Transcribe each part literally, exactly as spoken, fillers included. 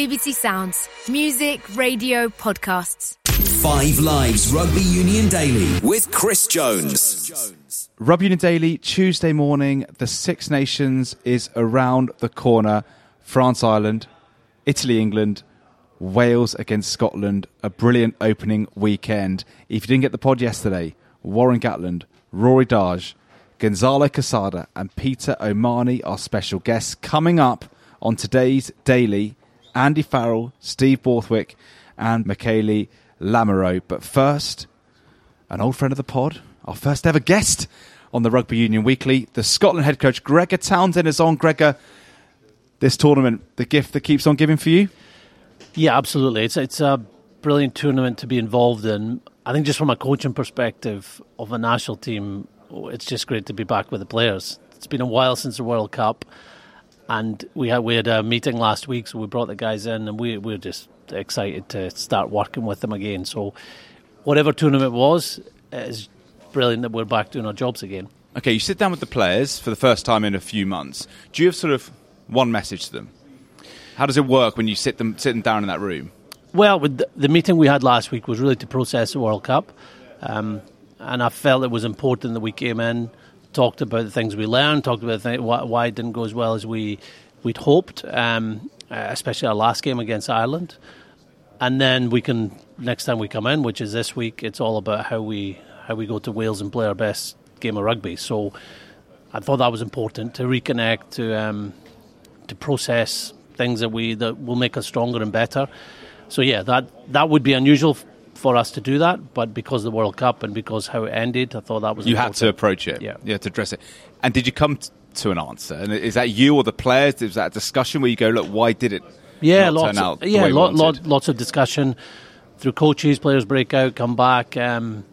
B B C Sounds. Music, radio, podcasts. Five Lives Rugby Union Daily with Chris Jones. Rugby Union Daily, Tuesday morning. The Six Nations is around the corner. France, Ireland, Italy, England, Wales against Scotland. A brilliant opening weekend. If you didn't get the pod yesterday, Warren Gatland, Rory Darge, Gonzalo Quesada and Peter O'Mahony are special guests. Coming up on today's Daily, Andy Farrell, Steve Borthwick and Michaeli Lamoureux. But first, an old friend of the pod, our first ever guest on the Rugby Union Weekly, the Scotland head coach Gregor Townsend is on. Gregor, this tournament, the gift that keeps on giving for you? Yeah, absolutely. It's it's a brilliant tournament to be involved in. I think just from a coaching perspective of a national team, it's just great to be back with the players. It's been a while since the World Cup, and we had we had a meeting last week, so we brought the guys in, and we we're just excited to start working with them again. So whatever tournament was, it's brilliant that we're back doing our jobs again. Okay, you sit down with the players for the first time in a few months. Do you have sort of one message to them? How does it work when you sit them sitting down in that room? Well, with the, the meeting we had last week was really to process the World Cup. Um, And I felt it was important that we came in, talked about the things we learned, talked about the thing, why, why it didn't go as well as we, we'd hoped, um, especially our last game against Ireland. And then we can, next time we come in, which is this week, it's all about how we how we go to Wales and play our best game of rugby. So I thought that was important, to reconnect, to um, to process things that we that will make us stronger and better. So yeah, that, that would be unusual for us to do that, but because of the World Cup and because how it ended, I thought that was you important. had to approach it. Yeah, you had to address it. And did you come t- to an answer? And is that you or the players? Is that a discussion where you go, look, why did it yeah, not lots turn out of, the yeah, way we lot, wanted? lot, lots of discussion through coaches. Players break out, come back, um,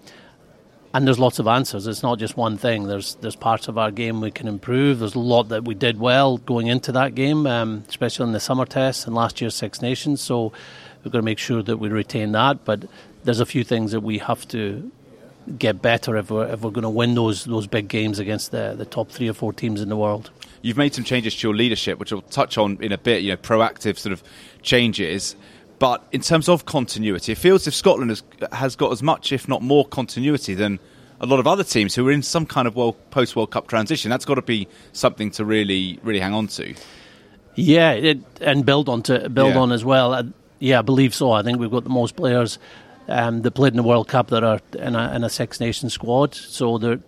and there's lots of answers. It's not just one thing. There's there's parts of our game we can improve. There's a lot that we did well going into that game, um, especially in the summer tests and last year's Six Nations. So we've got to make sure that we retain that, but there's a few things that we have to get better if we're, if we're going to win those those big games against the, the top three or four teams in the world. You've made some changes to your leadership, which we'll touch on in a bit, you know, proactive sort of changes. But in terms of continuity, it feels as if Scotland has, has got as much, if not more, continuity than a lot of other teams who are in some kind of world, post-World Cup transition. That's got to be something to really, really hang on to. Yeah, it, and build on to build yeah. on as well. Uh, yeah, I believe so. I think we've got the most players Um, that played in the World Cup that are in a, in a Six Nations squad, so they're,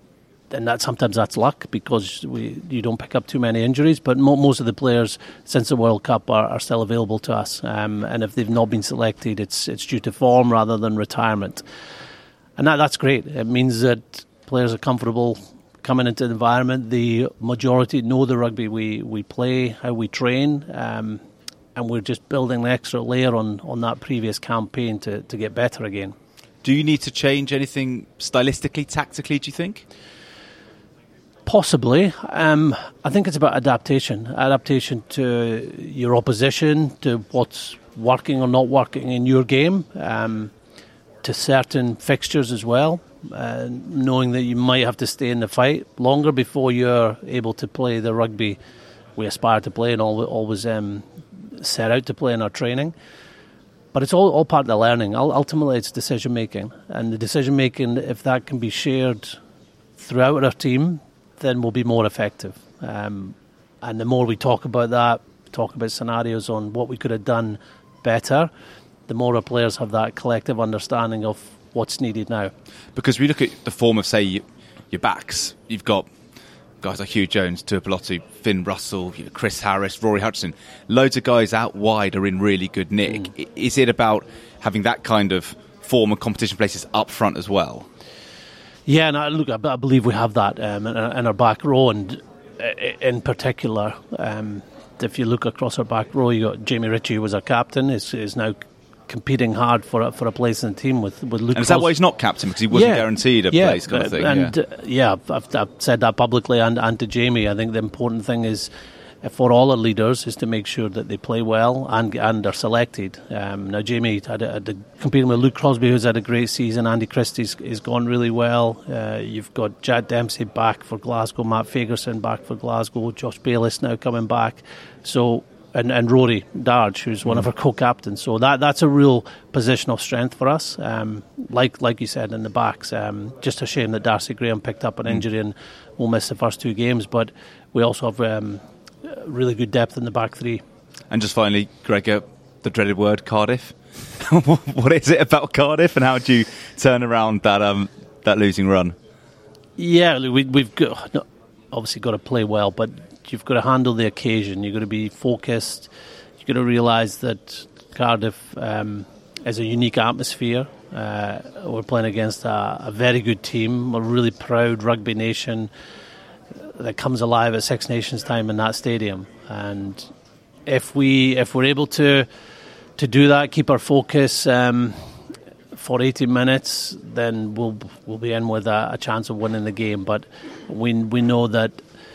and that sometimes that's luck because we you don't pick up too many injuries. But mo- most of the players since the World Cup are, are still available to us, um, and if they've not been selected, it's it's due to form rather than retirement, and that that's great. It means that players are comfortable coming into the environment. The majority know the rugby we we play, how we train. Um, And we're just building an extra layer on, on that previous campaign to, to get better again. Do you need to change anything stylistically, tactically, do you think? Possibly. Um, I think it's about adaptation. Adaptation to your opposition, to what's working or not working in your game, um, to certain fixtures as well, uh, knowing that you might have to stay in the fight longer before you're able to play the rugby we aspire to play and always um, set out to play in our training. But it's all, all part of the learning. Ultimately, it's decision making, and the decision making, if that can be shared throughout our team, then we'll be more effective. Um, and the more we talk about that, talk about scenarios on what we could have done better, the more our players have that collective understanding of what's needed now. Because we look at the form of, say, your backs, you've got guys like Hugh Jones, Tuipulotu, Finn Russell, you know, Chris Harris, Rory Hutchinson. Loads of guys out wide are in really good nick. Mm. Is it about having that kind of form and competition places up front as well? Yeah, and I, look, I, I believe we have that um, in, our, in our back row, and in particular, um, if you look across our back row, you got Jamie Ritchie, who was our captain, is is now competing hard for a, for a place in the team with, with Luke. And is that why he's not captain? Because he wasn't yeah, guaranteed a yeah, place kind of thing? And, yeah, uh, yeah I've, I've said that publicly and, and to Jamie. I think the important thing is uh, for all our leaders is to make sure that they play well and and are selected. Um, now, Jamie had, a, had a, competing with Luke Crosby, who's had a great season. Andy Christie's is gone really well. Uh, you've got Jack Dempsey back for Glasgow, Matt Fagerson back for Glasgow, Josh Bayliss now coming back. So and, and Rory Darge, who's one mm. of our co-captains. So that that's a real position of strength for us. Um, like like you said, in the backs, um, just a shame that Darcy Graham picked up an mm. injury and will miss the first two games. But we also have um, really good depth in the back three. And just finally, Gregor, the dreaded word, Cardiff. What is it about Cardiff, and how do you turn around that um, that losing run? Yeah, we, we've got, obviously got to play well, but you've got to handle the occasion. You've got to be focused. You've got to realise that Cardiff um, is a unique atmosphere. Uh, we're playing against a, a very good team, a really proud rugby nation that comes alive at Six Nations time in that stadium. And if we if we're able to to do that, keep our focus um, for eighty minutes, then we'll we'll be in with a, a chance of winning the game. But we we know that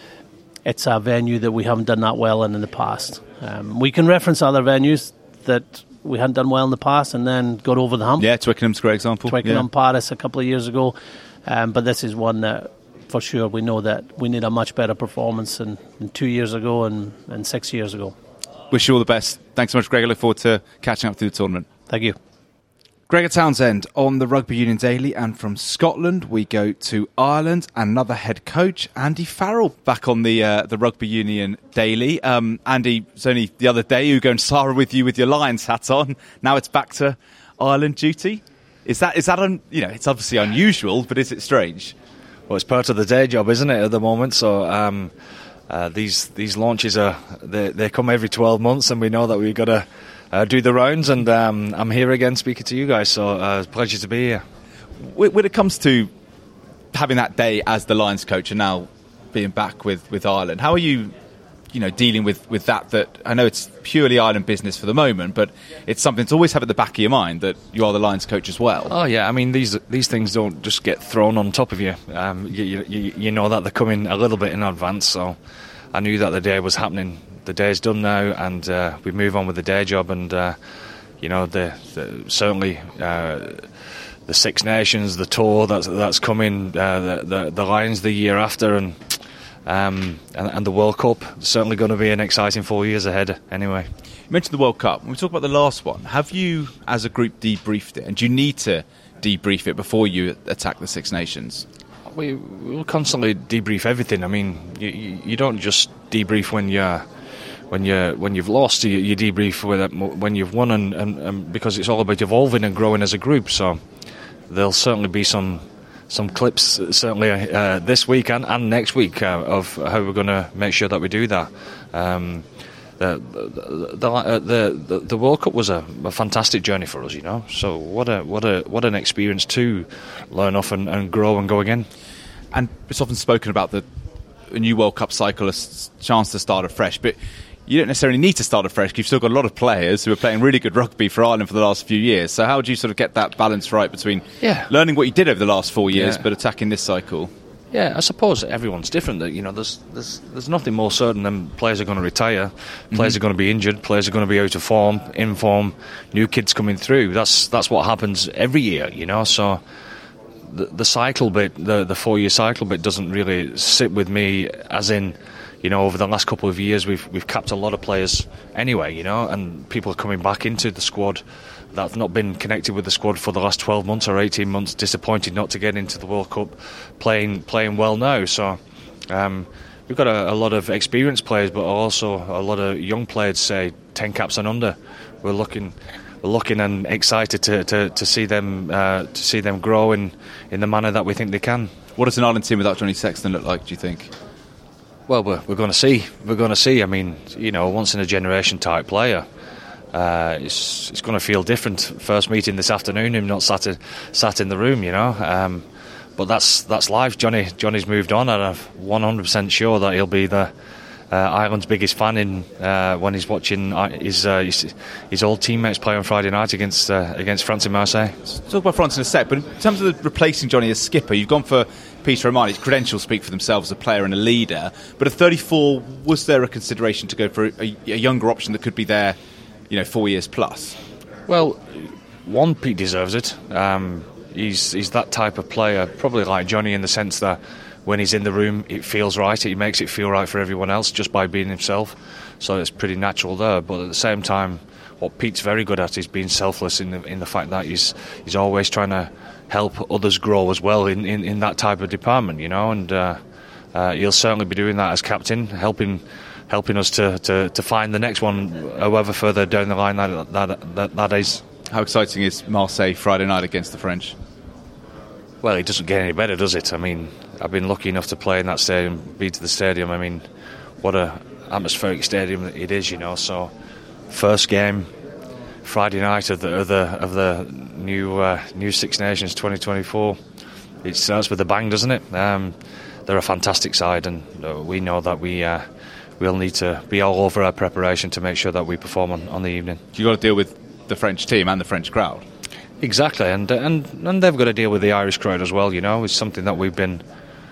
it's a venue that we haven't done that well in in the past. Um, we can reference other venues that we hadn't done well in the past and then got over the hump. Yeah, Twickenham's a great example. Twickenham, yeah. Paris a couple of years ago. Um, but this is one that, for sure, we know that we need a much better performance than, than two years ago and, and six years ago. Wish you all the best. Thanks so much, Gregor. Look forward to catching up through the tournament. Thank you. Gregor Townsend on the Rugby Union Daily, and from Scotland we go to Ireland. Another head coach, Andy Farrell, back on the uh, the Rugby Union Daily. Um, Andy, it's only the other day you were going Sarah with you with your Lions hat on. Now it's back to Ireland duty. Is that is that un, you know? It's obviously unusual, but is it strange? Well, it's part of the day job, isn't it, at the moment? So um, uh, these these launches are they, they come every twelve months, and we know that we've got to uh, do the rounds. And um, I'm here again speaking to you guys, so uh, it's a pleasure to be here. When it comes to having that day as the Lions coach and now being back with, with Ireland, how are you, you know, dealing with, with that? That I know it's purely Ireland business for the moment, but it's something to always have at the back of your mind that you are the Lions coach as well. Oh yeah, I mean these these things don't just get thrown on top of you. Um, you, you, you know that they're coming a little bit in advance, so I knew that the day was happening. The day's done now, and uh, we move on with the day job. And uh, you know, the, the certainly. Uh, The Six Nations, the tour that's that's coming, uh, the, the the Lions the year after, and um, and, and the World Cup. Certainly going to be an exciting four years ahead. Anyway, you mentioned the World Cup. When we talk about the last one, have you, as a group, debriefed it? And do you need to debrief it before you attack the Six Nations? We will constantly debrief everything. I mean, you, you, you don't just debrief when you're. When you when you've lost, you, you debrief with it when you've won, and, and, and because it's all about evolving and growing as a group. So there'll certainly be some some clips, certainly uh, this week and, and next week, uh, of how we're going to make sure that we do that. Um, the, the, the, uh, the the World Cup was a, a fantastic journey for us, you know. So what a what a what an experience to learn off and, and grow and go again. And it's often spoken about the a new World Cup cycle, a chance to start afresh, but you don't necessarily need to start afresh. You've still got a lot of players who are playing really good rugby for Ireland for the last few years. So how would you sort of get that balance right between yeah. learning what you did over the last four years, yeah. but attacking this cycle? Yeah, I suppose everyone's different. You know, there's there's there's nothing more certain than players are going to retire, players mm-hmm. are going to be injured, players are going to be out of form, in form, new kids coming through. That's that's what happens every year. You know, so the the cycle bit, the the four year cycle bit, doesn't really sit with me. As in, you know, over the last couple of years, we've we've capped a lot of players anyway, you know, and people are coming back into the squad that have not been connected with the squad for the last twelve months or eighteen months, disappointed not to get into the World Cup, playing playing well now. So um, we've got a, a lot of experienced players, but also a lot of young players, say ten caps and under. We're looking we're looking and excited to, to, to see them uh, to see them grow in, in the manner that we think they can. What does an Ireland team without Johnny Sexton look like, do you think? Well, we're, we're going to see. We're going to see. I mean, you know, once in a generation type player. Uh, it's it's going to feel different. First meeting this afternoon, him not sat in, sat in the room, you know. Um, but that's that's life. Johnny Johnny's moved on, and I'm one hundred percent sure that he'll be the uh, Ireland's biggest fan in uh, when he's watching his, uh, his his old teammates play on Friday night against uh, against France in Marseille. Let's talk about France in a sec. But in terms of the replacing Johnny as skipper, you've gone for Peter O'Mahony. His credentials speak for themselves as a player and a leader. But at thirty-four, was there a consideration to go for a, a younger option that could be there, you know, four years plus? Well, one, Pete deserves it. Um, he's he's that type of player, probably like Johnny in the sense that when he's in the room, it feels right. He makes it feel right for everyone else just by being himself. so it's pretty natural there. But at the same time, what Pete's very good at is being selfless in the in the fact that he's he's always trying to help others grow as well in, in, in that type of department, you know, and uh, uh, he'll certainly be doing that as captain, helping helping us to, to, to find the next one, however further down the line that that, that that is. How exciting is Marseille Friday night against the French? Well, it doesn't get any better, does it? I mean, I've been lucky enough to play in that stadium, be to the stadium. I mean, what a atmospheric stadium it is, you know. So, first game Friday night of the of the, of the new uh, new Six Nations twenty twenty-four. It starts with a bang, doesn't it? Um, they're a fantastic side, and uh, we know that we uh, we'll need to be all over our preparation to make sure that we perform on, on the evening. You got to deal with the French team and the French crowd. Exactly, and and and they've got to deal with the Irish crowd as well. You know, it's something that we've been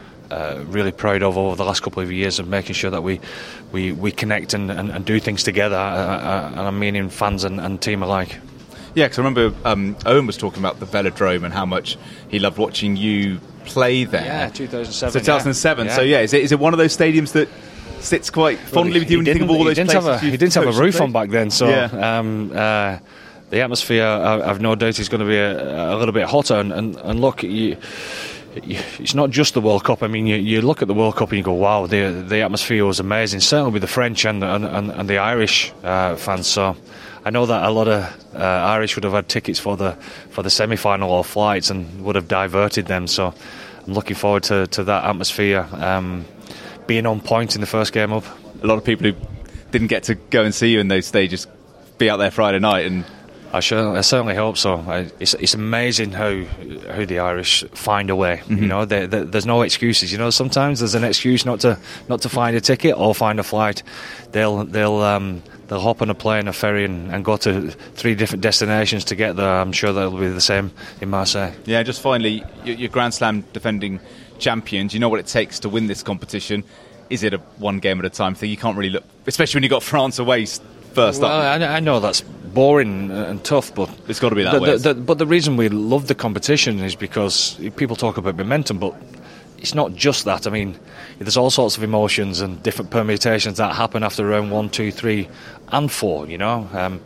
uh, really proud of over the last couple of years, of making sure that we we, we connect and, and, and do things together. Uh, uh, and I mean, in fans and, and team alike. Yeah, because I remember um, Owen was talking about the Velodrome and how much he loved watching you play there. Yeah, two thousand seven. So two thousand seven. Yeah. So yeah, is it is it one of those stadiums that sits quite fondly well, with you when you think of all those he didn't places? Have a, he didn't have a roof on back then, so yeah. um, uh, the atmosphere, I, I've no doubt, is going to be a, a little bit hotter. And, and, and look, you, you, it's not just the World Cup. I mean, you, you look at the World Cup and you go, wow, the the atmosphere was amazing, certainly with the French and and, and, and the Irish uh, fans. So I know that a lot of uh, Irish would have had tickets for the for the semi-final or flights and would have diverted them. So I'm looking forward to, to that atmosphere um, being on point in the first game up. A lot of people who didn't get to go and see you in those stages be out there Friday night, and I, sure, I certainly hope so. I, it's, it's amazing how how the Irish find a way. Mm-hmm. You know, they, they, there's no excuses. You know, sometimes there's an excuse not to not to find a ticket or find a flight. They'll they'll um, they'll hop on a plane, a ferry, and, and go to three different destinations to get there. I'm sure that'll be the same in Marseille. Yeah, just finally, your Grand Slam defending champions. You know what it takes to win this competition. Is it a one game at a time thing? You can't really look, especially when you got France away first well, up. I, I know that's boring and tough, but it's got to be that the, way. The, the, but the reason we love the competition is because people talk about momentum, but it's not just that. I mean, there's all sorts of emotions and different permutations that happen after round one, two, three, and four. You know, um,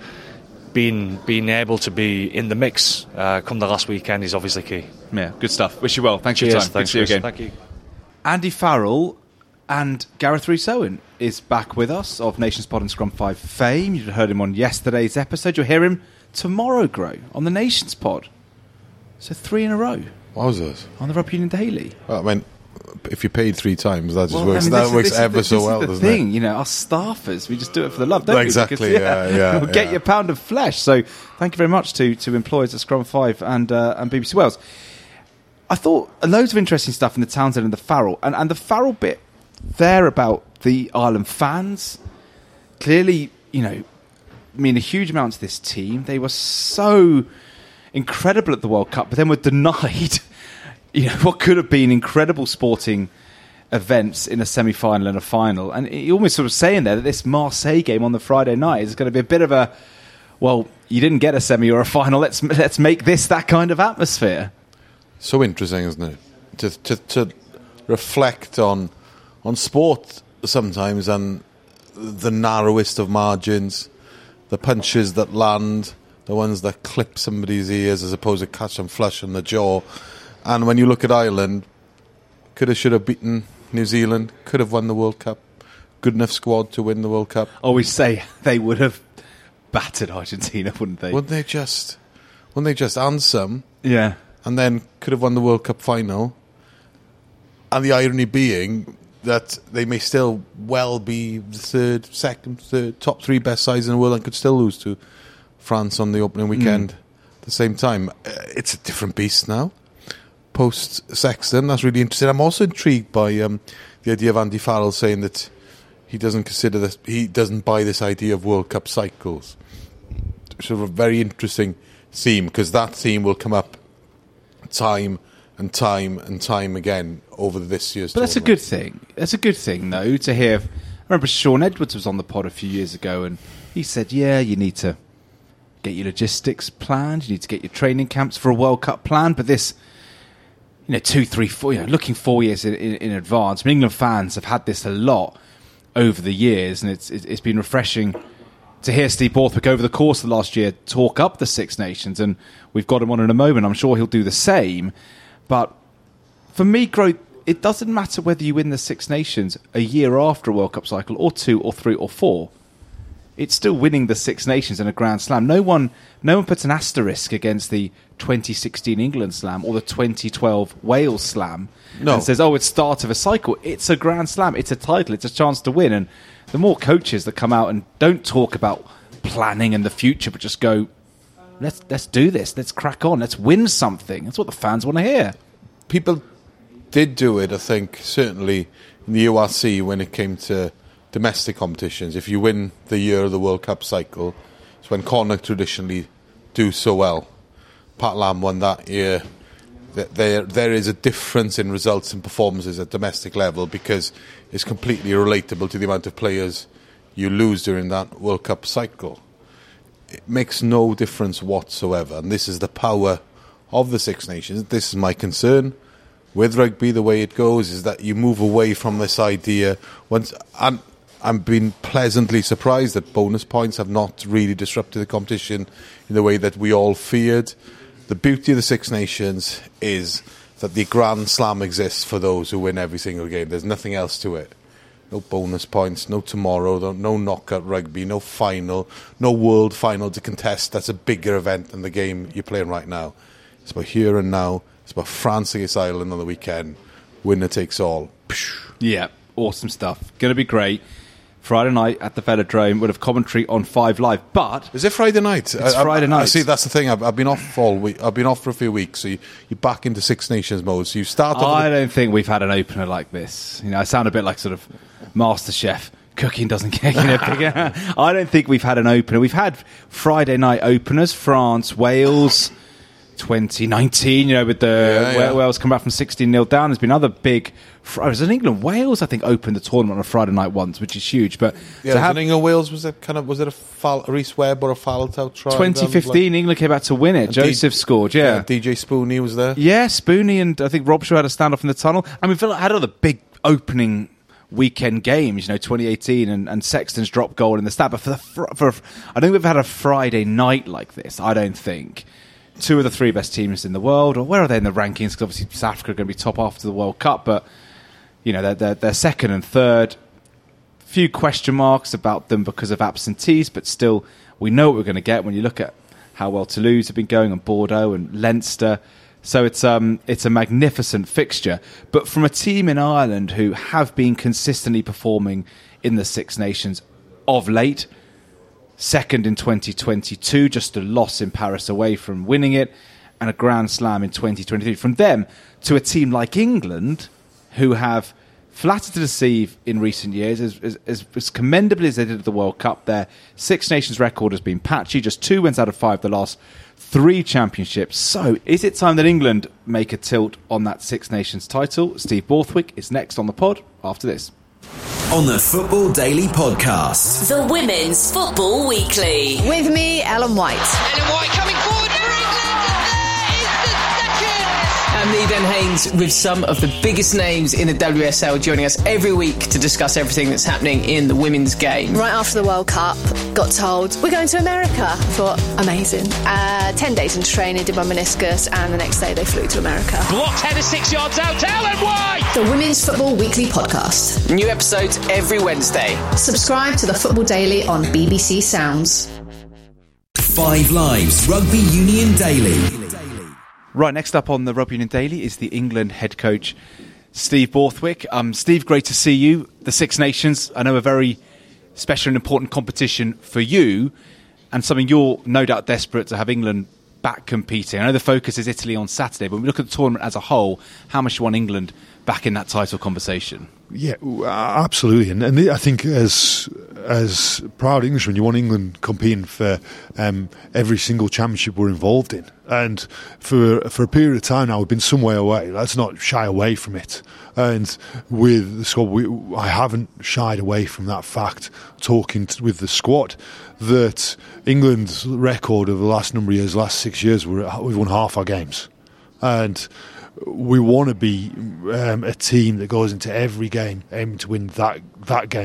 being being able to be in the mix uh, come the last weekend is obviously key. Yeah, good stuff. Wish you well. Thanks Cheers, for your time. thanks, good to see you again. Thank you. Andy Farrell and Gareth Rhys-Owen is back with us, of Nations Pod and Scrum five fame. You heard him on yesterday's episode. You'll hear him tomorrow, Gro, on the Nations Pod. So three in a row. Wowzers. On the Rugby Union Daily. Well, I mean, if you paid three times, that just well, works. I mean, that this, works this, ever this, so this well, is the doesn't thing, it? You know, us staffers, we just do it for the love, don't exactly, we? Exactly, yeah, yeah. We'll get yeah. your pound of flesh. So thank you very much to, to employees at Scrum five and, uh, and B B C Wales. I thought loads of interesting stuff in the Townsend and the Farrell. And, and the Farrell bit there about the Ireland fans, clearly, you know, mean a huge amount to this team. They were so incredible at the World Cup, but then were denied, you know, what could have been incredible sporting events in a semi-final and a final. And you almost sort of saying there that this Marseille game on the Friday night is going to be a bit of a, well, you didn't get a semi or a final, let's let's make this that kind of atmosphere. So interesting, isn't it? To to, to reflect on on sport sometimes and the narrowest of margins, the punches that land, the ones that clip somebody's ears as opposed to catch them flush on the jaw. And when you look at Ireland, could have, should have beaten New Zealand, could have won the World Cup, good enough squad to win the World Cup. Always say they would have battered Argentina, wouldn't they? Wouldn't they just, wouldn't they just answer? Yeah. And then could have won the World Cup final. And the irony being that they may still well be the third, second, third, top three best sides in the world and could still lose to France on the opening weekend. Mm. At the same time, uh, it's a different beast now. Post-Sexton, that's really interesting. I'm also intrigued by um, the idea of Andy Farrell saying that he doesn't consider this, he doesn't buy this idea of World Cup cycles. Sort of a very interesting theme, because that theme will come up time and time and time again over this year's But tournament. that's a good thing. That's a good thing, though, to hear. I remember Sean Edwards was on the pod a few years ago, and he said, yeah, you need to get your logistics planned, you need to get your training camps for a World Cup planned, but this, you know, two, three, four, you know, looking four years in, in, in advance. I mean, England fans have had this a lot over the years, and it's it's been refreshing to hear Steve Borthwick over the course of the last year talk up the Six Nations, and we've got him on in a moment. I'm sure he'll do the same. But for me, Gro, it doesn't matter whether you win the Six Nations a year after a World Cup cycle, or two, or three, or four. It's still winning the Six Nations in a Grand Slam. No one, no one puts an asterisk against the twenty sixteen England Slam or the twenty twelve Wales Slam no. and says, "Oh, it's start of a cycle." It's a Grand Slam. It's a title. It's a chance to win. And the more coaches that come out and don't talk about planning and the future, but just go, let's let's do this. Let's crack on. Let's win something. That's what the fans want to hear. People did do it, I think, certainly in the U R C when it came to domestic competitions. If you win the year of the World Cup cycle, it's when Connacht traditionally do so well. Pat Lam won that year. There, there is a difference in results and performances at domestic level because it's completely relatable to the amount of players you lose during that World Cup cycle. It makes no difference whatsoever, and this is the power of the Six Nations. This is my concern with rugby. The way it goes is that you move away from this idea. Once I'm, I'm been pleasantly surprised that bonus points have not really disrupted the competition in the way that we all feared. The beauty of the Six Nations is that the Grand Slam exists for those who win every single game. There's nothing else to it. No bonus points, no tomorrow, no knockout rugby, no final, no world final to contest. That's a bigger event than the game you're playing right now. It's about here and now. It's about France against Ireland on the weekend. Winner takes all. Yeah, awesome stuff. Going to be great. Friday night at the Velodrome. We'll have commentary on Five Live. But is it Friday night? It's I, Friday I, night. I see. That's the thing. I've, I've been off all week. I've been off for a few weeks. So you, you're back into Six Nations mode. So you start. I don't think we've had an opener like this. You know, I sound a bit like sort of MasterChef. Cooking doesn't get, you know, bigger. I don't think we've had an opener. We've had Friday night openers. France, Wales, twenty nineteen. You know, with the yeah, yeah. Wales come back from sixteen nil down. There's been other big. Oh, was it England Wales? I think opened the tournament on a Friday night once, which is huge. But yeah, to have England Wales was it kind of was it a foul, a Reece Webb or a fouled out try? twenty fifteen, like, England came back to win it. Joseph D- scored. Yeah. yeah, D J Spooney was there. Yeah, Spooney and I think Robshaw had a standoff in the tunnel. I mean, Villa had other big opening weekend games. You know, twenty eighteen and, and Sexton's drop goal in the stat. But for the fr- for I don't think we've had a Friday night like this. I don't think. Two of the three best teams in the world, or where are they in the rankings? Because obviously South Africa are going to be top after the World Cup, but. You know, they're, they're, they're second and third. Few question marks about them because of absentees, but still, we know what we're going to get when you look at how well Toulouse have been going, and Bordeaux and Leinster. So it's um it's a magnificent fixture. But from a team in Ireland who have been consistently performing in the Six Nations of late, second in twenty twenty-two, just a loss in Paris away from winning it, and a Grand Slam in twenty twenty-three. From them to a team like England, who have flattered to deceive in recent years, as, as, as commendably as they did at the World Cup. Their Six Nations record has been patchy, just two wins out of five the last three championships. So is it time that England make a tilt on that Six Nations title? Steve Borthwick is next on the pod after this. On the Football Daily Podcast. The Women's Football Weekly. With me, Ellen White. Ellen White coming forward for England, and there is the second! I'm Lee Den Haynes with some of the biggest names in the W S L joining us every week to discuss everything that's happening in the women's game. Right after the World Cup, got told, we're going to America. I thought, amazing. Uh, ten days into training, did my meniscus, and the next day they flew to America. Blocked header six yards out, Ellen White! The Women's Football Weekly Podcast. New episodes every Wednesday. Subscribe to the Football Daily on B B C Sounds. Five Lives Rugby Union Daily. Right, next up on the Rugby Union Daily is the England head coach, Steve Borthwick. Um, Steve, great to see you. The Six Nations, I know, a very special and important competition for you, and something you're no doubt desperate to have England back competing. I know the focus is Italy on Saturday, but when we look at the tournament as a whole, how much you want England back in that title conversation? Yeah, absolutely. And, and I think as as proud Englishmen, you want England competing for um, every single championship we're involved in. And for for a period of time now, we've been some way away. Let's not shy away from it. And with the squad, we, I haven't shied away from that fact, talking to, with the squad, that England's record of the last number of years, last six years, we're, we've won half our games. And we want to be um, a team that goes into every game aiming to win that that game.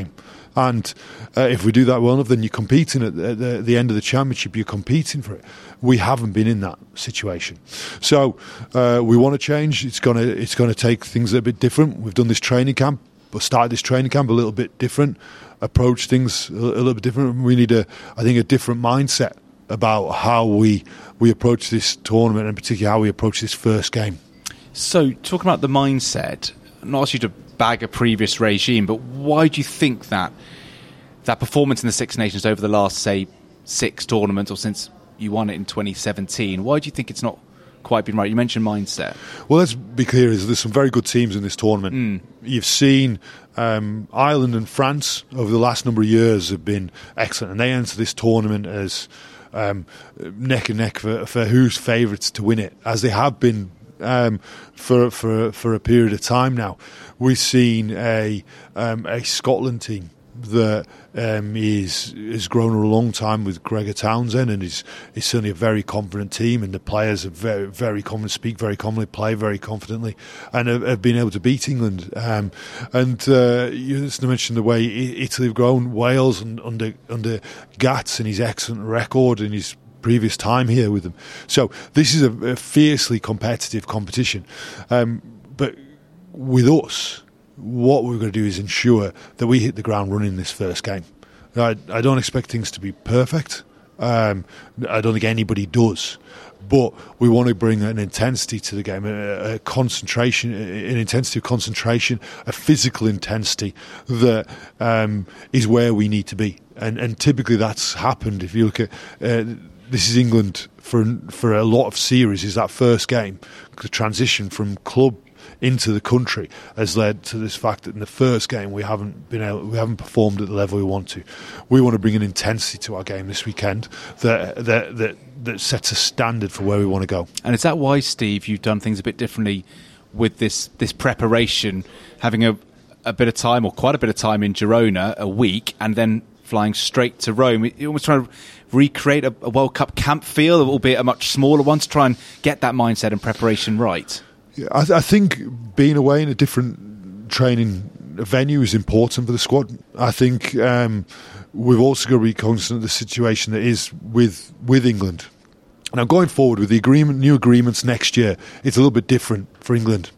And uh, if we do that well enough, then you're competing at the, the, the end of the championship. You're competing for it. We haven't been in that situation, so uh, we want to change. It's gonna it's gonna take things a bit different. We've done this training camp, but started this training camp a little bit different. Approach things a, a little bit different. We need a I think a different mindset about how we we approach this tournament, and particularly how we approach this first game. So, talking about the mindset, not ask you to bag a previous regime, but why do you think that that performance in the Six Nations over the last, say, six tournaments, or since you won it in twenty seventeen, why do you think it's not quite been right? You mentioned mindset. Well, let's be clear, is there's some very good teams in this tournament. Mm. You've seen um, Ireland and France over the last number of years have been excellent, and they enter this tournament as um, neck and neck for, for who's favourites to win it, as they have been Um, for for for a period of time now. We've seen a um, a Scotland team that um, is has grown a long time with Gregor Townsend, and is is certainly a very confident team, and the players are very very confident, speak very confidently, play very confidently, and have, have been able to beat England. Um, and uh, you just mentioned the way Italy have grown, Wales, and under under Gats and his excellent record and his previous time here with them. So this is a, a fiercely competitive competition. Um, but with us, what we're going to do is ensure that we hit the ground running this first game. I, I don't expect things to be perfect. Um, I don't think anybody does. But we want to bring an intensity to the game, a, a concentration, an intensity of concentration, a physical intensity that um, is where we need to be. And, and typically that's happened. If you look at uh, this is England for for a lot of series, is that first game. The transition from club into the country has led to this fact that in the first game we haven't been able, we haven't performed at the level we want to. We want to bring an intensity to our game this weekend that that that, that sets a standard for where we want to go. And is that why, Steve, you've done things a bit differently with this this preparation, having a a bit of time, or quite a bit of time in Girona, a week, and then flying straight to Rome? You're almost trying to recreate a, a World Cup camp feel, albeit a much smaller one, to try and get that mindset and preparation right. Yeah, I, th- I think being away in a different training venue is important for the squad. I think um, we've also got to be cognizant of the situation that is with with England. Now, going forward with the agreement, new agreements next year, it's a little bit different for England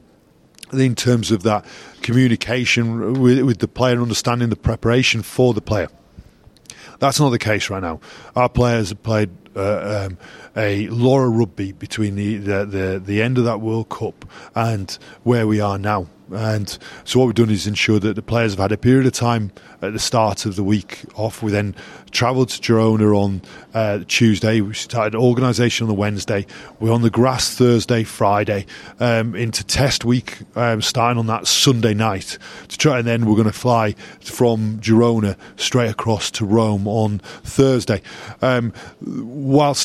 in terms of that communication with, with the player and understanding the preparation for the player. That's not the case right now. Our players have played uh, um, a lot of rugby between the, the, the, the end of that World Cup and where we are now. And so what we've done is ensure that the players have had a period of time at the start of the week off. We then travelled to Girona on uh, Tuesday. We started organisation on the Wednesday. We're on the grass Thursday, Friday, um, into test week, um, starting on that Sunday night. To try, and then we're going to fly from Girona straight across to Rome on Thursday. Um, whilst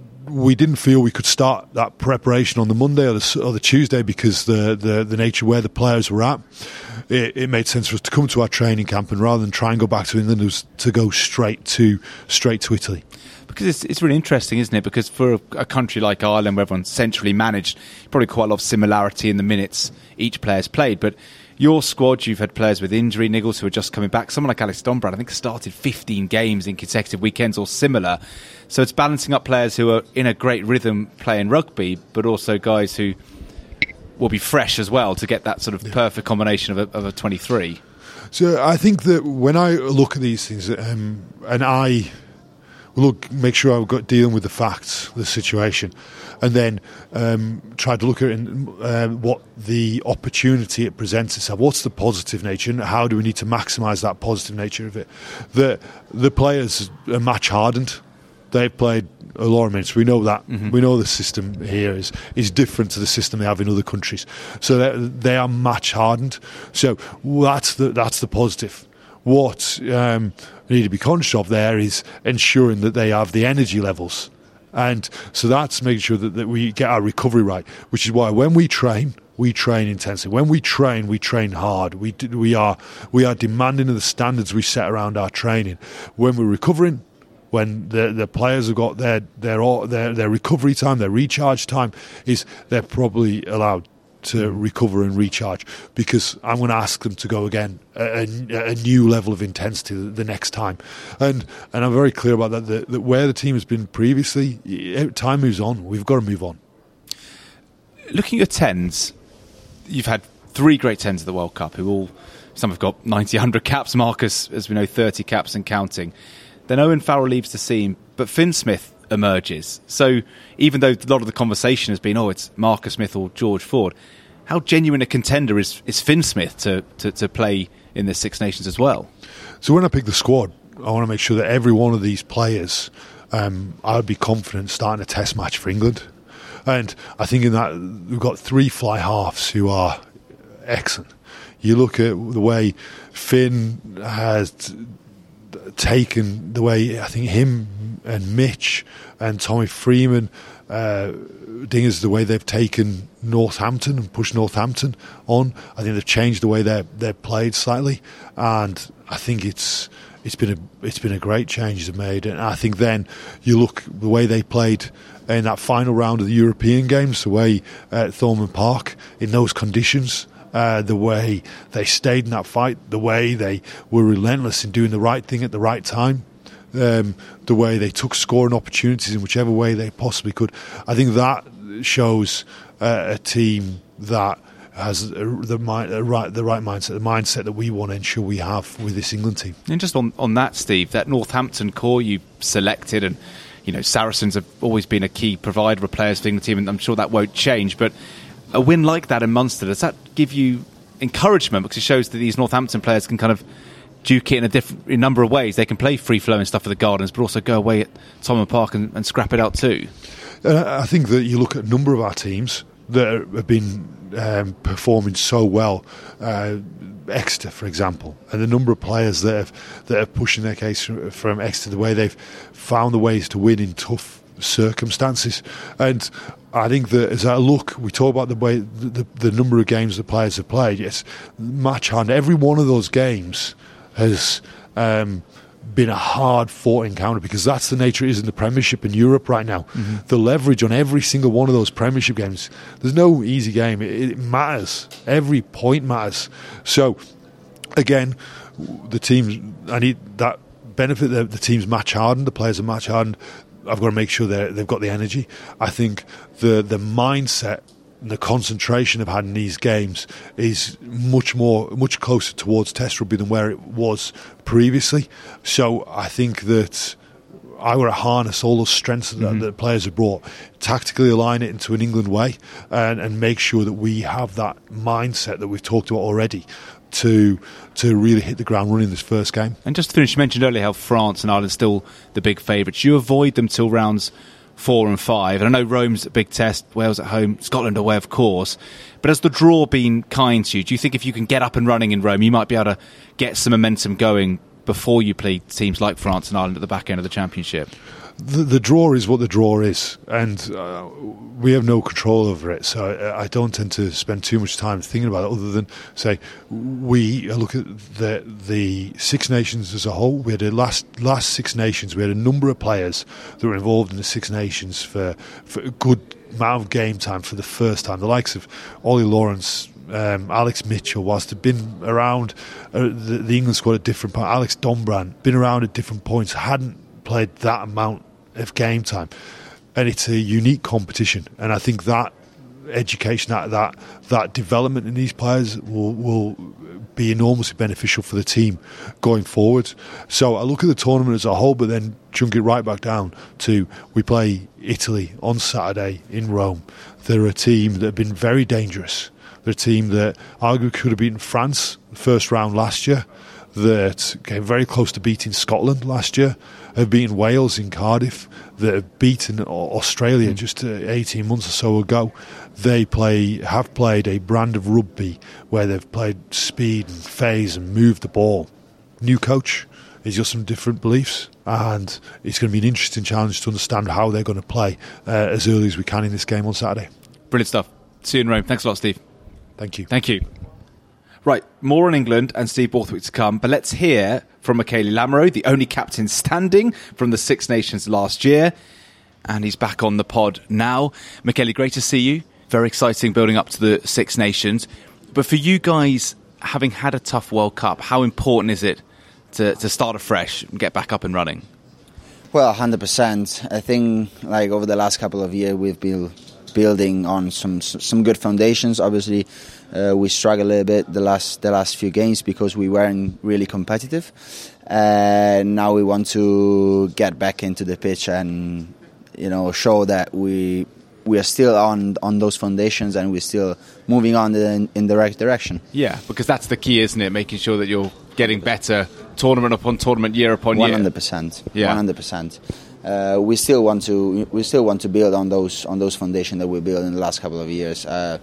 we didn't feel we could start that preparation on the Monday or the, or the Tuesday because the, the, the nature where the players were at, it, it made sense for us to come to our training camp, and rather than try and go back to England, it was to go straight to straight to Italy. Because it's, it's really interesting, isn't it? Because for a, a country like Ireland, where everyone's centrally managed, probably quite a lot of similarity in the minutes each player's played. But your squad, you've had players with injury niggles who are just coming back. Someone like Alex Dombrad, I think, started fifteen games in consecutive weekends or similar. So it's balancing up players who are in a great rhythm playing rugby, but also guys who will be fresh as well to get that sort of yeah. perfect combination of a, of a twenty-three. So I think that when I look at these things, um, and I look, make sure I've got dealing with the facts, the situation, and then um, try to look at it in, uh, what the opportunity it presents itself. What's the positive nature, and how do we need to maximise that positive nature of it? The the players are match hardened. They've played a lot of minutes. We know that. Mm-hmm. We know the system here is is different to the system they have in other countries. So they are match hardened. So that's the that's the positive. What um, we need to be conscious of there is ensuring that they have the energy levels. And so that's making sure that, that we get our recovery right, which is why when we train, we train intensely. When we train, we train hard. We we are we are demanding of the standards we set around our training. When we're recovering, when the the players have got their their their, their recovery time, their recharge time, is they're probably allowed to recover and recharge, because I'm going to ask them to go again at a, a new level of intensity the next time. And and I'm very clear about that, that, that where the team has been previously, time moves on. We've got to move on. Looking at tens, you've had three great tens of the World Cup who all, some have got ninety, one hundred caps. Marcus, as we know, thirty caps and counting. Then Owen Farrell leaves the scene, but Finn Smith emerges. So even though a lot of the conversation has been, oh, it's Marcus Smith or George Ford, how genuine a contender is, is Finn Smith to, to, to play in the Six Nations as well? So when I pick the squad, I want to make sure that every one of these players, um, I would be confident starting a test match for England. And I think in that we've got three fly halves who are excellent. You look at the way Finn has t- taken, the way I think him and Mitch and Tommy Freeman, uh, Dingers, the way they've taken Northampton and pushed Northampton on. I think they've changed the way they're they're played slightly, and I think it's it's been a it's been a great change they've made. And I think then you look the way they played in that final round of the European Games, the way at Thornton Park in those conditions. Uh, the way they stayed in that fight, the way they were relentless in doing the right thing at the right time, um, the way they took scoring opportunities in whichever way they possibly could. I think that shows uh, a team that has a, the, a right, the right mindset, the mindset that we want to ensure we have with this England team. And just on, on that, Steve, that Northampton core you selected, and you know Saracens have always been a key provider of players for the England team, and I'm sure that won't change, but a win like that in Munster, does that give you encouragement? Because it shows that these Northampton players can kind of duke it in a different in a number of ways. They can play free-flowing stuff for the Gardens, but also go away at Thomond Park and, and scrap it out too. Uh, I think that you look at a number of our teams that have been um, performing so well. Uh, Exeter, for example, and the number of players that have that are pushing their case from, from Exeter, the way they've found the ways to win in tough circumstances. And I think that as I look, we talk about the way the, the, the number of games the players have played. Yes, match hand. Every one of those games has um, been a hard-fought encounter, because that's the nature it is in the Premiership in Europe right now. Mm-hmm. The leverage on every single one of those Premiership games. There's no easy game. It, it matters. Every point matters. So, again, the teams. I need that benefit. The, the teams match hardened. The players are match hardened. I've got to make sure they they've got the energy. I think the the mindset and the concentration I've had in these games is much more, much closer towards Test rugby than where it was previously. So I think that I want to harness all those strengths that, mm-hmm. that the players have brought, tactically align it into an England way, and, and make sure that we have that mindset that we've talked about already to to really hit the ground running this first game. And just to finish, you mentioned earlier how France and Ireland are still the big favourites. You avoid them till rounds four and five. And I know Rome's a big test, Wales at home, Scotland away, of course. But has the draw been kind to you? Do you think if you can get up and running in Rome, you might be able to get some momentum going before you play teams like France and Ireland at the back end of the championship? The, the draw is what the draw is, and uh, we have no control over it. So I, I don't tend to spend too much time thinking about it, other than say we look at the the Six Nations as a whole. We had a last last Six Nations. We had a number of players that were involved in the Six Nations for for a good amount of game time for the first time. The likes of Ollie Lawrence, Um, Alex Mitchell, whilst had been around uh, the, the England squad at different points. Alex Dombrandt, been around at different points, hadn't played that amount of game time, and it's a unique competition. And I think that education, that that that development in these players will will be enormously beneficial for the team going forward. So I look at the tournament as a whole, but then chunk it right back down to we play Italy on Saturday in Rome. They're a team that have been very dangerous. They're a team that arguably could have beaten France the first round last year, that came very close to beating Scotland last year, have beaten Wales in Cardiff, that have beaten Australia mm. just eighteen months or so ago. They play have played a brand of rugby where they've played speed and phase and moved the ball. New coach, he's got some different beliefs, and it's going to be an interesting challenge to understand how they're going to play uh, as early as we can in this game on Saturday. Brilliant stuff. See you in Rome. Thanks a lot, Steve. Thank you. Thank you. Right, more on England and Steve Borthwick to come, but let's hear from Michaele Lamoureux, the only captain standing from the Six Nations last year, and he's back on the pod now. Michaele, great to see you. Very exciting building up to the Six Nations. But for you guys, having had a tough World Cup, how important is it to, to start afresh and get back up and running? Well, one hundred percent. I think like over the last couple of years we've been building on some some good foundations. Obviously, uh, we struggled a little bit the last the last few games because we weren't really competitive. And uh, now we want to get back into the pitch and, you know, show that we we are still on on those foundations and we're still moving on in, in the right direction. Yeah, because that's the key, isn't it? Making sure that you're getting better tournament upon tournament, year upon year. one hundred percent. Yeah. one hundred percent. Uh, we still want to we still want to build on those on those foundations that we built in the last couple of years. Uh,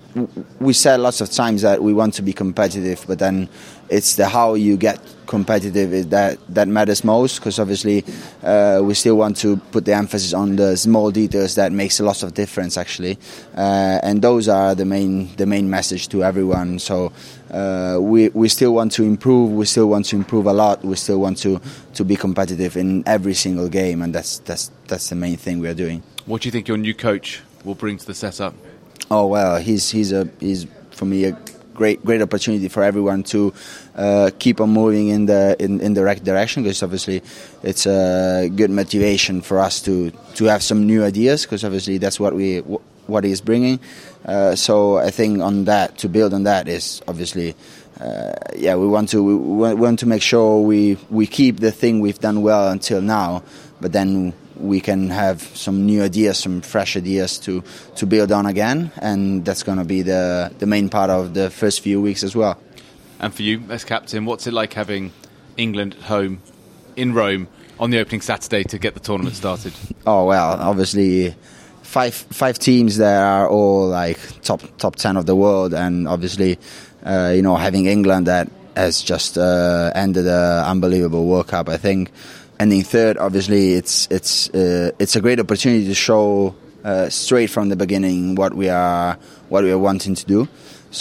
we said lots of times that we want to be competitive, but then it's the how you get competitive is that that matters most, because obviously uh, we still want to put the emphasis on the small details that makes a lot of difference actually, uh, and those are the main the main message to everyone. So uh, we we still want to improve. We still want to improve a lot. We still want to, to be competitive in every single game, and that's that's that's the main thing we are doing. What do you think your new coach will bring to the setup? Oh well, he's he's a he's for me a great great opportunity for everyone to uh, keep on moving in the in, in the right direction, because obviously it's a good motivation for us to, to have some new ideas, because obviously that's what we what he's bringing. Uh, so I think on that, to build on that is obviously uh, yeah we want to we want to make sure we we keep the thing we've done well until now, but then we can have some new ideas, some fresh ideas to, to build on again, and that's going to be the, the main part of the first few weeks as well. And for you, as captain, what's it like having England at home in Rome on the opening Saturday to get the tournament started? Oh well, obviously five five teams that are all like top top ten of the world, and obviously uh, you know having England that has just uh, ended an unbelievable World Cup, I think. Ending third, obviously, it's it's uh, it's a great opportunity to show uh, straight from the beginning what we are what we are wanting to do.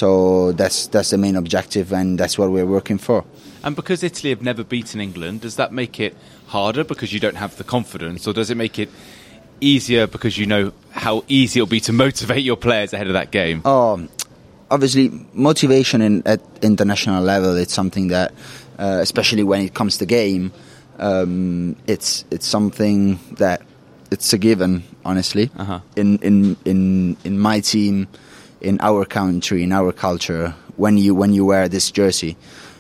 So that's that's the main objective, and that's what we're working for. And because Italy have never beaten England, does that make it harder because you don't have the confidence, or does it make it easier because you know how easy it'll be to motivate your players ahead of that game? Oh, obviously, motivation in, at international level, it's something that, uh, especially when it comes to game. Um, it's it's something that it's a given, honestly. Uh-huh. In in in in my team, in our country, in our culture, when you when you wear this jersey,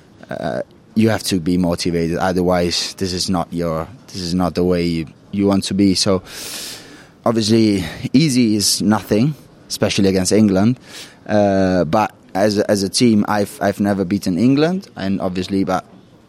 uh, you have to be motivated. Otherwise, this is not your this is not the way you, you want to be. So, obviously, easy is nothing, especially against England. Uh, but as a, as a team, I've I've never beaten England, and obviously, but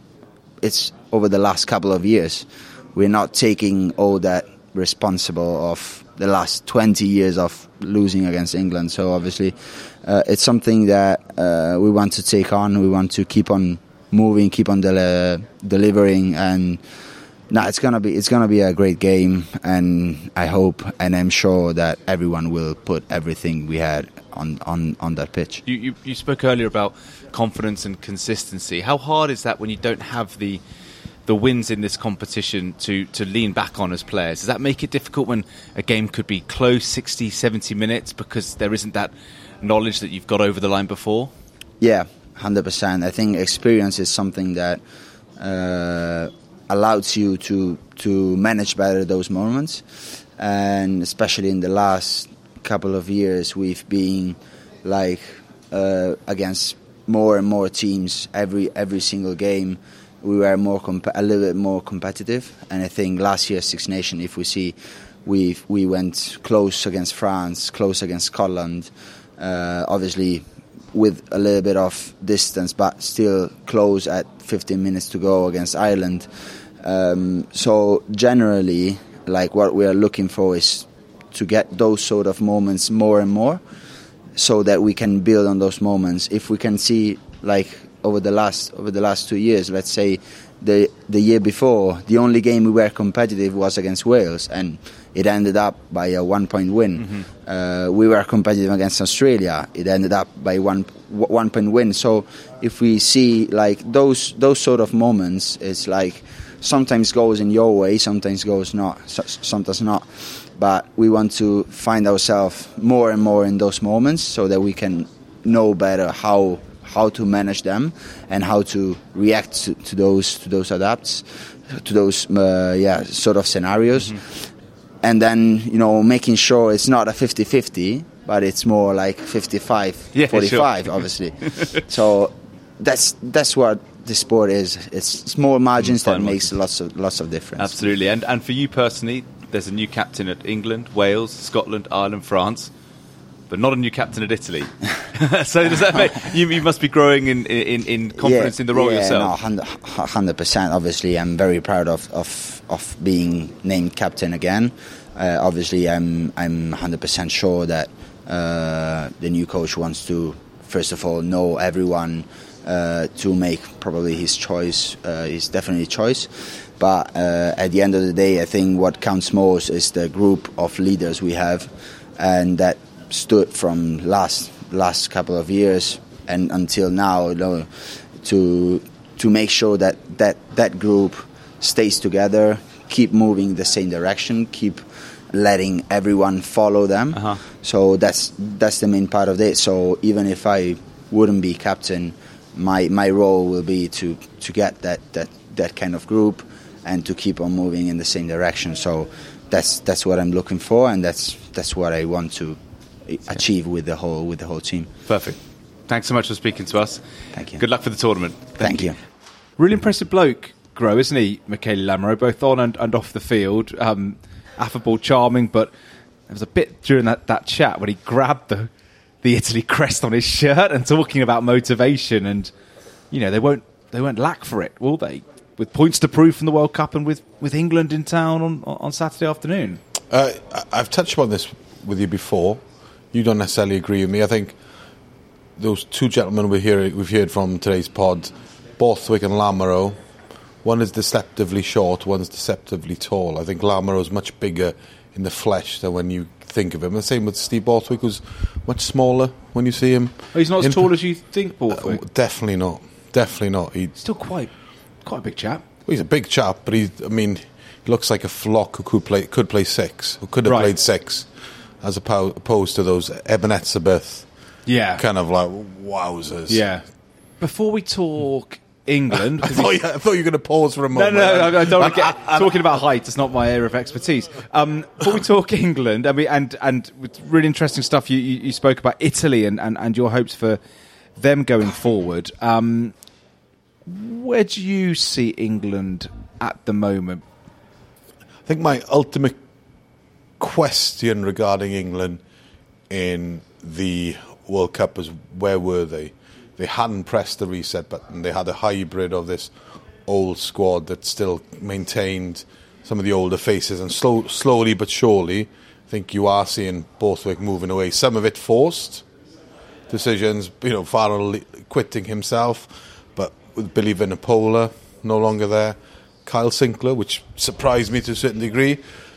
it's over the last couple of years. We're not taking all that responsible of the last twenty years of losing against England. So obviously uh, it's something that uh, we want to take on. We want to keep on moving, keep on del- delivering, and no, it's gonna be it's gonna be a great game. And I hope and I'm sure that everyone will put everything we had on on, on that pitch. You, you you spoke earlier about confidence and consistency. How hard is that when you don't have the the wins in this competition to, to lean back on as players? Does that make it difficult when a game could be close, sixty, seventy minutes, because there isn't that knowledge that you've got over the line before? Yeah, one hundred percent. I think experience is something that uh, allows you to, to manage better those moments. And especially in the last couple of years, we've been like uh, against more and more teams every every single game. We were more comp- a little bit more competitive, and I think last year Six Nations, if we see, we we went close against France, close against Scotland, uh, obviously with a little bit of distance, but still close at fifteen minutes to go against Ireland. Um, so generally, like what we are looking for is to get those sort of moments more and more, so that we can build on those moments. If we can see like. Over the last over the last two years, let's say the the year before, the only game we were competitive was against Wales, and it ended up by a one point win. Mm-hmm. Uh, we were competitive against Australia. It ended up by one one point win. So if we see like those those sort of moments, it's like sometimes goes in your way, sometimes goes not, sometimes not. But we want to find ourselves more and more in those moments so that we can know better how how to manage them and how to react to, to those to those adapts, to those uh, yeah sort of scenarios. Mm-hmm. And then, you know, making sure it's not a fifty-fifty, but it's more like fifty-five forty-five, yeah, sure. Obviously. So that's that's what the sport is. It's small margins that makes lots of lots of difference. Absolutely. And and for you personally, there's a new captain at England, Wales, Scotland, Ireland, France, but not a new captain at Italy. So does that make you, you must be growing in in, in confidence yeah, in the role yeah, yourself? No, one hundred percent. Obviously, I'm very proud of of, of being named captain again. Uh, obviously, I'm I'm one hundred percent sure that uh, the new coach wants to, first of all, know everyone uh, to make probably his choice. Uh, his definitely choice. But uh, at the end of the day, I think what counts most is the group of leaders we have, and that stood from last last couple of years and until now, you know, to to make sure that, that that group stays together, keep moving the same direction, keep letting everyone follow them. Uh-huh. So that's that's the main part of it. So even if I wouldn't be captain, my my role will be to, to get that, that, that kind of group and to keep on moving in the same direction. So that's that's what I'm looking for, and that's that's what I want to achieve with the whole with the whole team. Perfect. Thanks so much for speaking to us. Thank you. Good luck for the tournament. Thank, Thank you. you. Really impressive bloke, Grow, isn't he, Michele Lamoureux, both on and, and off the field. Um, affable, charming, but there was a bit during that, that chat when he grabbed the the Italy crest on his shirt and talking about motivation, and you know they won't they won't lack for it, will they? With points to prove from the World Cup and with, with England in town on on Saturday afternoon. Uh, I've touched upon this with you before. You don't necessarily agree with me. I think those two gentlemen we hear, we've heard from today's pod, Borthwick and Lamoureux, one is deceptively short, one is deceptively tall. I think Lamoureux is much bigger in the flesh than when you think of him. The same with Steve Borthwick, who's much smaller when you see him. Oh, he's not as tall as you think, Borthwick? Uh, definitely not. Definitely not. He's still quite quite a big chap. Well, he's a big chap, but he, I mean, he looks like a flock who could play could play six, who could have right. played six, as opposed to those Ebenezabeth, yeah, kind of like wowzers. Yeah. Before we talk England, I, thought you, I thought you were going to pause for a moment. No, no, no I don't want to get I, I, talking about height. It's not my area of expertise. Um, before we talk England, I mean, and and with really interesting stuff, you, you, you spoke about Italy and, and, and your hopes for them going forward. Um, where do you see England at the moment? I think my ultimate question regarding England in the World Cup was, where were they? They hadn't pressed the reset button. They had a hybrid of this old squad that still maintained some of the older faces, and slow, slowly but surely, I think you are seeing Borthwick moving away. Some of it forced decisions, you know, Farrell quitting himself, but with Billy Vunipola no longer there, Kyle Sinclair, which surprised me to a certain degree.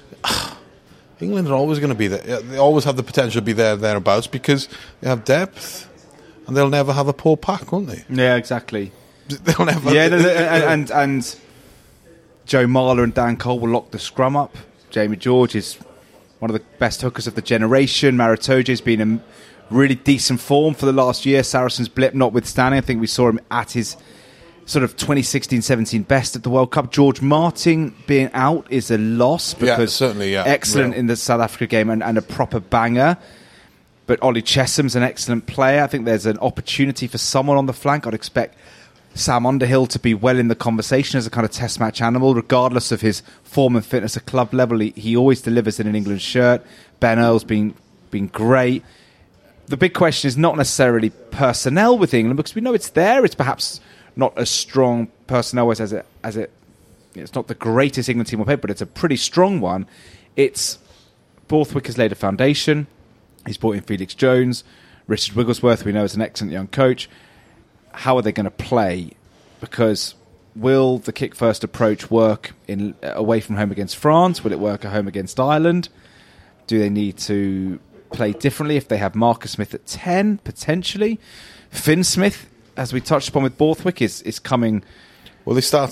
England are always going to be there. They always have the potential to be there, thereabouts, because they have depth. And they'll never have a poor pack, won't they? Yeah, exactly. They'll never. Yeah, and, and and Joe Marler and Dan Cole will lock the scrum up. Jamie George is one of the best hookers of the generation. Maritoje's been in really decent form for the last year. Saracens blip notwithstanding. I think we saw him at his sort of twenty sixteen seventeen best at the World Cup. George Martin being out is a loss because yeah, certainly, yeah. excellent yeah. in the South Africa game and, and a proper banger. But Ollie Chesham's an excellent player. I think there's an opportunity for someone on the flank. I'd expect Sam Underhill to be well in the conversation as a kind of test match animal, regardless of his form and fitness at club level. He, he always delivers in an England shirt. Ben Earl's been been great. The big question is not necessarily personnel with England, because we know it's there. It's perhaps not as strong personnel-wise as it as it. It's not the greatest England team on paper, but it's a pretty strong one. It's Borthwick has laid a foundation. He's brought in Felix Jones, Richard Wigglesworth, we know is an excellent young coach. How are they going to play? Because will the kick-first approach work in away from home against France? Will it work at home against Ireland? Do they need to play differently if they have Marcus Smith at ten, potentially? Finn Smith, as we touched upon with Borthwick, is, is coming... Well, they start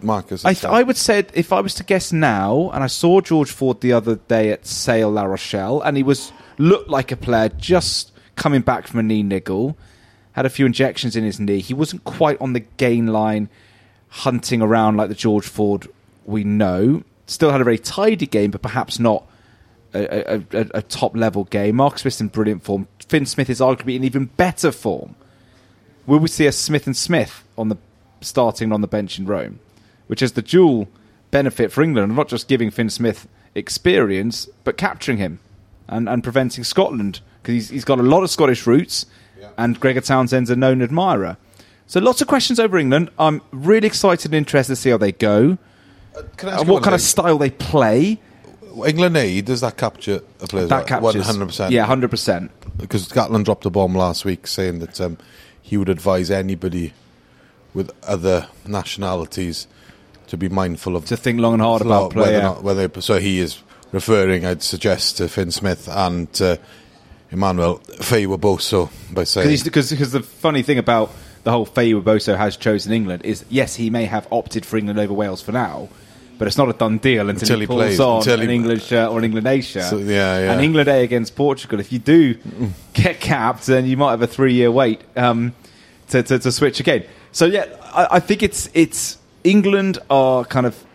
Marcus? I, th- I would say if I was to guess now, and I saw George Ford the other day at Sale La Rochelle, and he was looked like a player just coming back from a knee niggle, had a few injections in his knee. He wasn't quite on the gain line, hunting around like the George Ford we know. Still had a very tidy game, but perhaps not a, a, a, a top-level game. Marcus Smith's in brilliant form. Finn Smith is arguably in even better form. Will we see a Smith and Smith on the starting on the bench in Rome, which is the dual benefit for England of not just giving Finn Smith experience, but capturing him and, and preventing Scotland, because he's, he's got a lot of Scottish roots, yeah. and Gregor Townsend's a known admirer. So lots of questions over England. I'm really excited and interested to see how they go, uh, can I ask and you what kind thing? of style they play. England A, does that capture a player? That captures one hundred percent. Yeah, one hundred percent. Because Gatland dropped a bomb last week saying that um, he would advise anybody with other nationalities to be mindful of... To think long and hard about play, whether, yeah. not, whether So he is referring, I'd suggest, to Finn Smith and uh, Emmanuel Faye-Waboso by saying... Because the funny thing about the whole Faye-Waboso has chosen England is, yes, he may have opted for England over Wales for now, but it's not a done deal until, until he, he pulls plays, on until an he, English shirt or an England A shirt. So, yeah, yeah. And England A against Portugal, if you do get capped, then you might have a three-year wait um, to, to, to switch again. So, yeah, I, I think it's it's England are kind of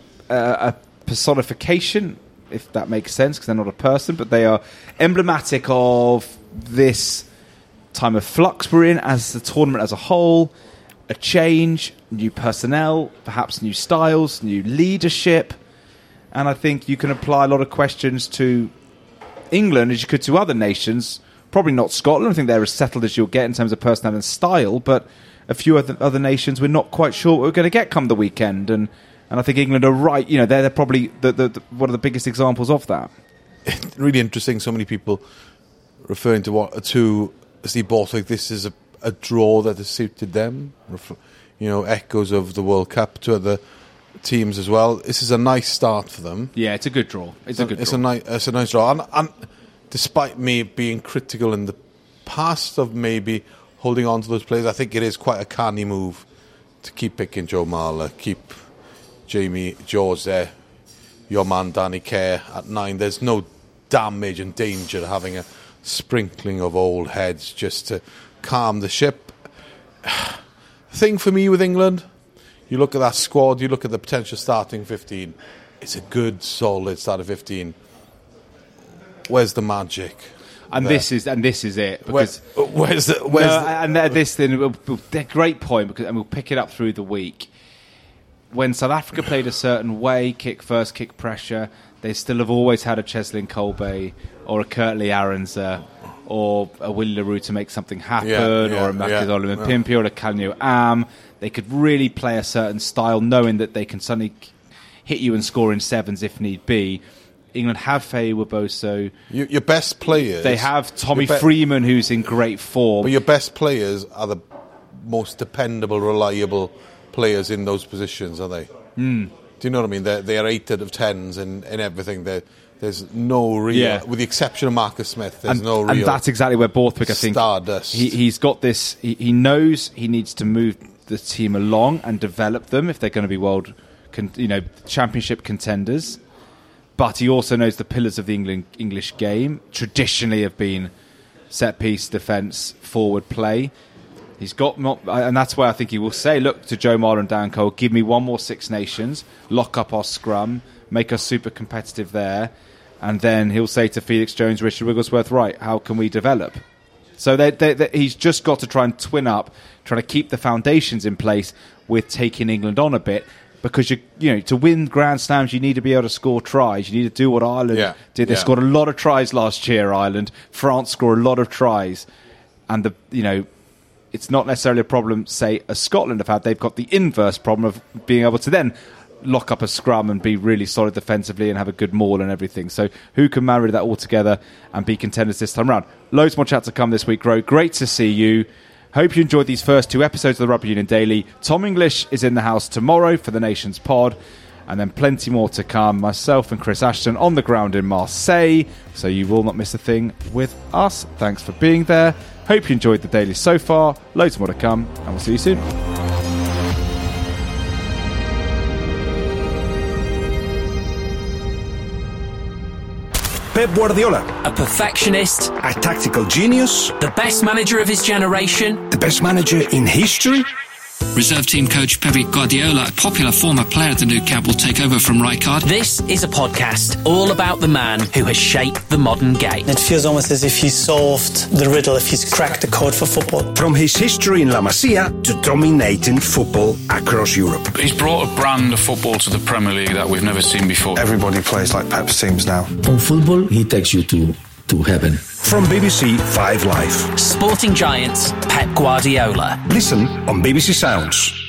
uh, a personification, if that makes sense, because they're not a person, but they are emblematic of this time of flux we're in as the tournament as a whole, a change, new personnel, perhaps new styles, new leadership. And I think you can apply a lot of questions to England as you could to other nations. Probably not Scotland. I think they're as settled as you'll get in terms of personnel and style, but a few other other nations we're not quite sure what we're going to get come the weekend. And, and I think England are right. You know, they're, they're probably the, the, the, one of the biggest examples of that. Really interesting. So many people referring to what to Steve Borthwick. This is a, a draw that has suited them. You know, echoes of the World Cup to other teams as well. This is a nice start for them. Yeah, it's a good draw. It's, it's a good. It's draw. a nice. It's a nice draw. And, and despite me being critical in the past of maybe holding on to those players, I think it is quite a canny move to keep picking Joe Marler, keep Jamie George there, your man Danny Kerr at nine. There's no damage and danger to having a sprinkling of old heads just to calm the ship. Thing for me with England, you look at that squad, you look at the potential starting fifteen, it's a good solid starting fifteen. Where's the magic? And there? this is and this is it. Because Where, where's the where's no, the, and uh, this thing, we'll, we'll, they're a great point, because, and we'll pick it up through the week. When South Africa played a certain way, kick first, kick pressure, they still have always had a Cheslin Kolbe or a Kurtley Aronsa or a Willie LaRue to make something happen, yeah, yeah, or a Makazole yeah, Mpimpia yeah. or a Kalnio Am. They could really play a certain style, knowing that they can suddenly hit you and score in sevens if need be. England have Faye-Waboso. You, your best players. They have Tommy be- Freeman, who's in great form. But your best players are the most dependable, reliable players in those positions, are they? Mm. Do you know what I mean? They're, they're eight out of tens in, in everything. They're, there's no real, Yeah. with the exception of Marcus Smith, there's and, no real. and that's exactly where Borthwick, I think, stardust. He, he's got this. He, he knows he needs to move the team along and develop them if they're going to be world, con, you know, championship contenders. But he also knows the pillars of the England English game traditionally have been set piece, defence, forward play. He's got, and that's why I think he will say, look to Joe Marler and Dan Cole, give me one more Six Nations, lock up our scrum, make us super competitive there, and then he'll say to Felix Jones, Richard Wigglesworth, right, how can we develop? So they, they, they, he's just got to try and twin up, trying to keep the foundations in place with taking England on a bit. Because you, you know, to win Grand Slams, you need to be able to score tries. You need to do what Ireland yeah, did. They yeah. scored a lot of tries last year. Ireland, France scored a lot of tries, and the you know, it's not necessarily a problem. Say as Scotland have had, they've got the inverse problem of being able to then lock up a scrum and be really solid defensively and have a good maul and everything. So who can marry that all together and be contenders this time around? Loads more chat to come this week, Gro. Great to see you. Hope you enjoyed these first two episodes of the Rugby Union Daily. Tom English is in the house tomorrow for the Nations Pod, and then plenty more to come. Myself and Chris Ashton on the ground in Marseille, so you will not miss a thing with us. Thanks for being there. Hope you enjoyed the daily so far. Loads more to come, and we'll see you soon. Pep Guardiola. A perfectionist. A tactical genius. The best manager of his generation. The best manager in history. Reserve team coach Pep Guardiola, a popular former player at the Nou Camp, will take over from Rijkaard. This is a podcast all about the man who has shaped the modern game. It feels almost as if he's solved the riddle, if he's cracked the code for football. From his history in La Masia to dominating football across Europe. He's brought a brand of football to the Premier League that we've never seen before. Everybody plays like Pep's teams now. On football, he takes you to, to heaven. From B B C Five Live. Sporting giants, Pep Guardiola. Listen on B B C Sounds.